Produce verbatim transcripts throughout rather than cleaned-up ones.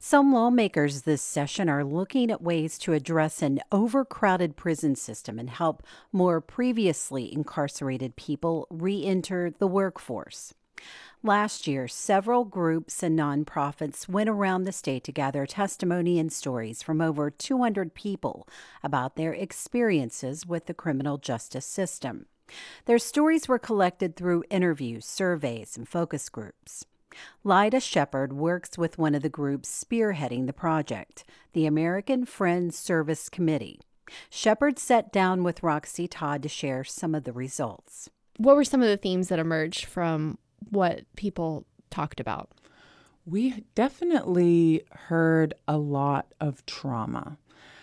Some lawmakers this session are looking at ways to address an overcrowded prison system and help more previously incarcerated people re enter the workforce. Last year, several groups and nonprofits went around the state to gather testimony and stories from over two hundred people about their experiences with the criminal justice system. Their stories were collected through interviews, surveys, and focus groups. Lyda Shepard works with one of the groups spearheading the project, the American Friends Service Committee. Shepard sat down with Roxy Todd to share some of the results. What were some of the themes that emerged from what people talked about? We definitely heard a lot of trauma.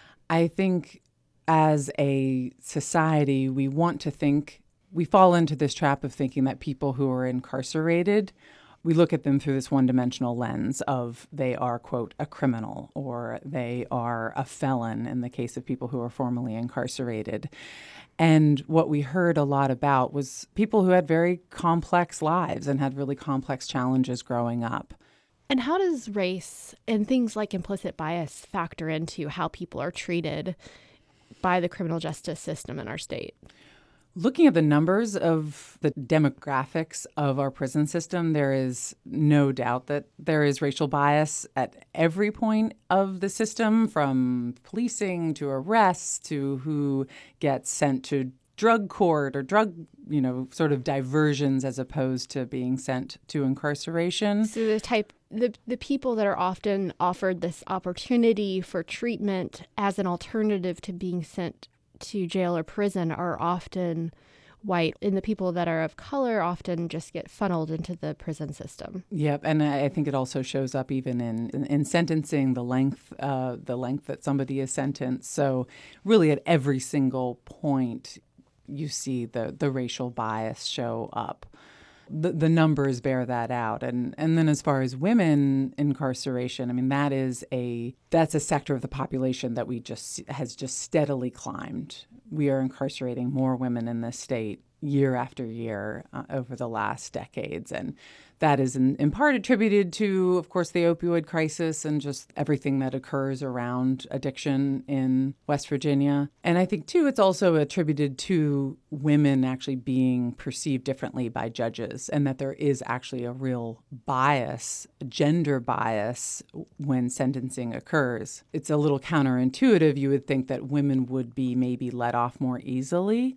I think as a society, we want to think, we fall into this trap of thinking that people who are incarcerated, we look at them through this one-dimensional lens of they are, quote, a criminal, or they are a felon in the case of people who are formerly incarcerated. And what we heard a lot about was people who had very complex lives and had really complex challenges growing up. And how does race and things like implicit bias factor into how people are treated by the criminal justice system in our state? Looking at the numbers of the demographics of our prison system, there is no doubt that there is racial bias at every point of the system, from policing to arrests to who gets sent to drug court or drug, you know, sort of diversions as opposed to being sent to incarceration. So the type, the, the people that are often offered this opportunity for treatment as an alternative to being sent to jail or prison are often white, and the people that are of color often just get funneled into the prison system. Yep, and I think it also shows up even in in, in sentencing, the length, uh, the length that somebody is sentenced. So really, at every single point, you see the the racial bias show up. The, the numbers bear that out. And and then as far as women incarceration, I mean, that is a that's a sector of the population that we just has just steadily climbed. We are incarcerating more women in this state year after year uh, over the last decades. And that is in, in part attributed to, of course, the opioid crisis and just everything that occurs around addiction in West Virginia. And I think, too, it's also attributed to women actually being perceived differently by judges, and that there is actually a real bias, gender bias, when sentencing occurs. It's a little counterintuitive. You would think that women would be maybe let off more easily.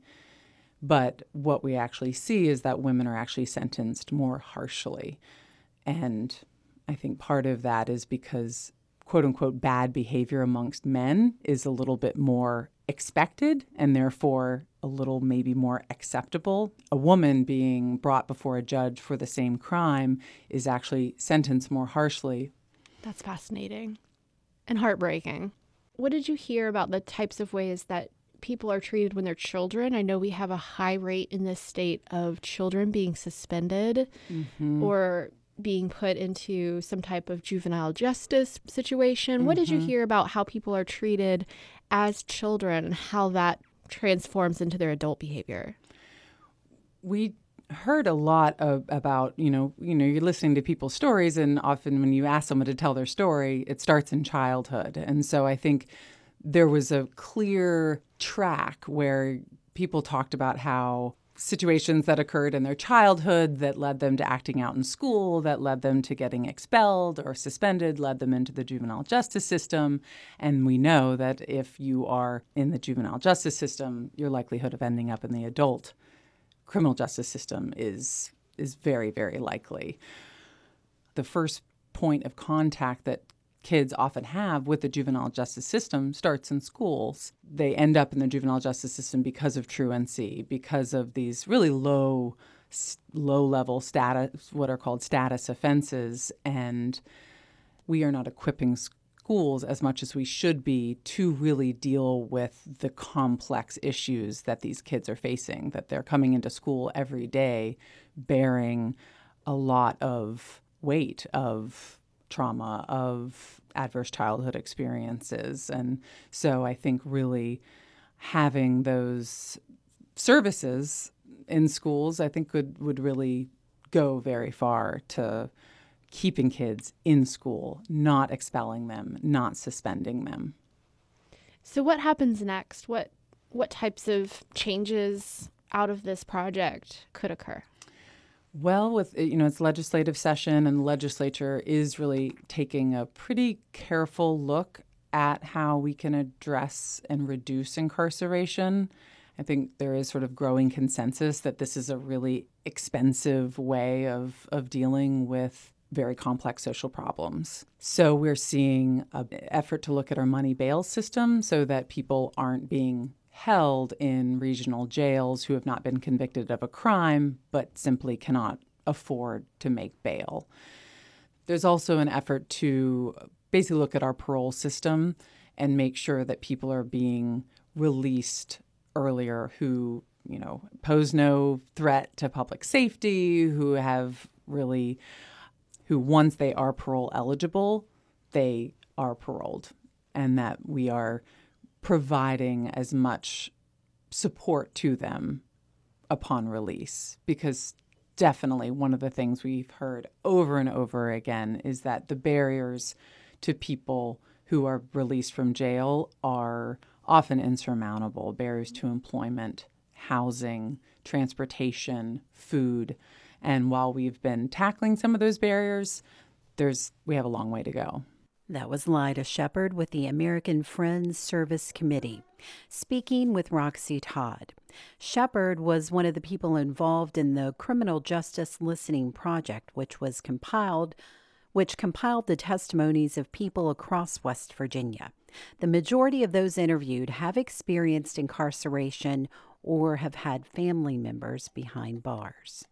But what we actually see is that women are actually sentenced more harshly. And I think part of that is because, quote unquote, bad behavior amongst men is a little bit more expected and therefore a little maybe more acceptable. A woman being brought before a judge for the same crime is actually sentenced more harshly. That's fascinating and heartbreaking. What did you hear about the types of ways that people are treated when they're children? I know we have a high rate in this state of children being suspended mm-hmm. or being put into some type of juvenile justice situation. Mm-hmm. What did you hear about how people are treated as children and how that transforms into their adult behavior? We heard a lot of, about, you know, you know, you're listening to people's stories, and often when you ask someone to tell their story, it starts in childhood. And so I think there was a clear track where people talked about how situations that occurred in their childhood that led them to acting out in school, that led them to getting expelled or suspended, led them into the juvenile justice system. And we know that if you are in the juvenile justice system, your likelihood of ending up in the adult criminal justice system is is very, very likely. The first point of contact that kids often have with the juvenile justice system starts in schools. They end up in the juvenile justice system because of truancy, because of these really low, low-level status, what are called status offenses. And we are not equipping schools as much as we should be to really deal with the complex issues that these kids are facing, that they're coming into school every day bearing a lot of weight of trauma, of adverse childhood experiences. And so I think really having those services in schools, I think would, would really go very far to keeping kids in school, not expelling them, not suspending them. So what happens next? What what types of changes out of this project could occur? Well, with, you know, it's legislative session, and the legislature is really taking a pretty careful look at how we can address and reduce incarceration. I think there is sort of growing consensus that this is a really expensive way of, of dealing with very complex social problems. So we're seeing an effort to look at our money bail system so that people aren't being held in regional jails who have not been convicted of a crime but simply cannot afford to make bail. There's also an effort to basically look at our parole system and make sure that people are being released earlier who, you know, pose no threat to public safety, who have really, who once they are parole eligible, they are paroled, and that we are providing as much support to them upon release. Because definitely one of the things we've heard over and over again is that the barriers to people who are released from jail are often insurmountable. Barriers to employment, housing, transportation, food. And while we've been tackling some of those barriers, there's we have a long way to go. That was Lyda Shepard with the American Friends Service Committee, speaking with Roxy Todd. Shepard was one of the people involved in the Criminal Justice Listening Project, which was compiled, which compiled the testimonies of people across West Virginia. The majority of those interviewed have experienced incarceration or have had family members behind bars.